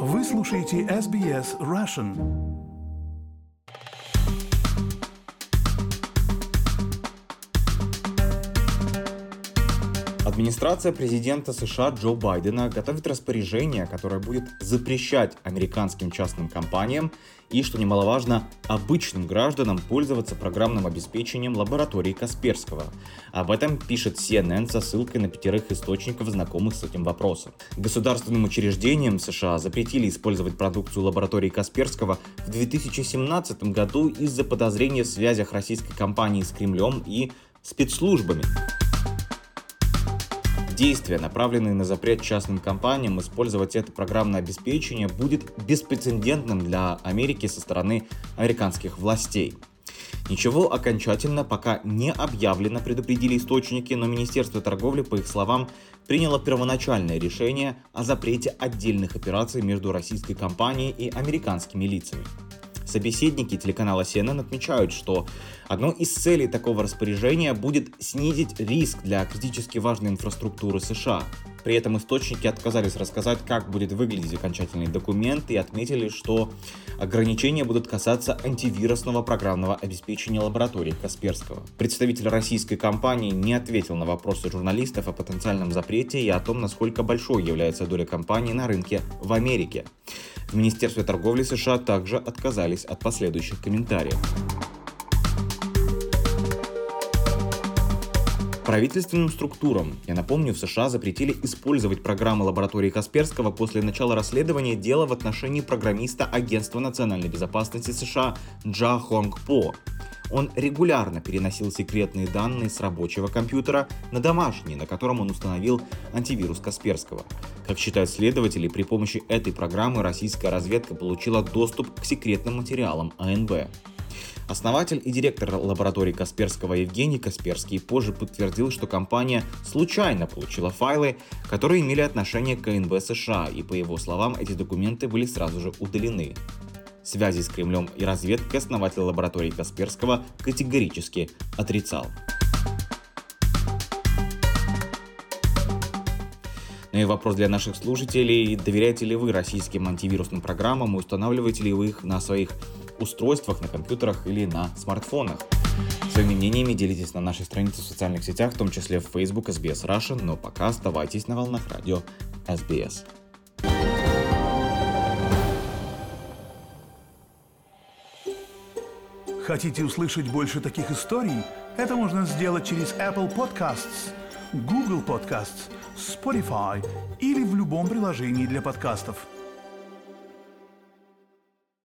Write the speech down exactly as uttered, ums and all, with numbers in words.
Вы слушаете эс би эс Russian. Администрация президента США Джо Байдена готовит распоряжение, которое будет запрещать американским частным компаниям и, что немаловажно, обычным гражданам пользоваться программным обеспечением лаборатории Касперского. Об этом пишет си эн эн со ссылкой на пятерых источников, знакомых с этим вопросом. Государственным учреждениям США запретили использовать продукцию лаборатории Касперского в две тысячи семнадцатом году из-за подозрения в связях российской компании с Кремлем и спецслужбами. Действия, направленные на запрет частным компаниям использовать это программное обеспечение, будет беспрецедентным для Америки со стороны американских властей. Ничего окончательно пока не объявлено, предупредили источники, но Министерство торговли, по их словам, приняло первоначальное решение о запрете отдельных операций между российской компанией и американскими лицами. Собеседники телеканала си эн эн отмечают, что одной из целей такого распоряжения будет снизить риск для критически важной инфраструктуры США. При этом источники отказались рассказать, как будет выглядеть окончательный документ, и отметили, что ограничения будут касаться антивирусного программного обеспечения лаборатории Касперского. Представитель российской компании не ответил на вопросы журналистов о потенциальном запрете и о том, насколько большой является доля компании на рынке в Америке. В Министерстве торговли США также отказались от последующих комментариев. Правительственным структурам, я напомню, в США запретили использовать программы лаборатории Касперского после начала расследования дела в отношении программиста Агентства национальной безопасности США Джа Хонг По. Он регулярно переносил секретные данные с рабочего компьютера на домашний, на котором он установил антивирус Касперского. Как считают следователи, при помощи этой программы российская разведка получила доступ к секретным материалам а эн бэ. Основатель и директор лаборатории Касперского Евгений Касперский позже подтвердил, что компания случайно получила файлы, которые имели отношение к ка эн бэ США, и, по его словам, эти документы были сразу же удалены. Связи с Кремлем и разведкой основатель лаборатории Касперского категорически отрицал. Ну и вопрос для наших слушателей: доверяете ли вы российским антивирусным программам и устанавливаете ли вы их на своих устройствах, на компьютерах или на смартфонах? Своими мнениями делитесь на нашей странице в социальных сетях, в том числе в Facebook эс би эс Russian, но пока оставайтесь на волнах радио эс би эс. Хотите услышать больше таких историй? Это можно сделать через Apple Podcasts, Google Podcasts, Spotify или в любом приложении для подкастов.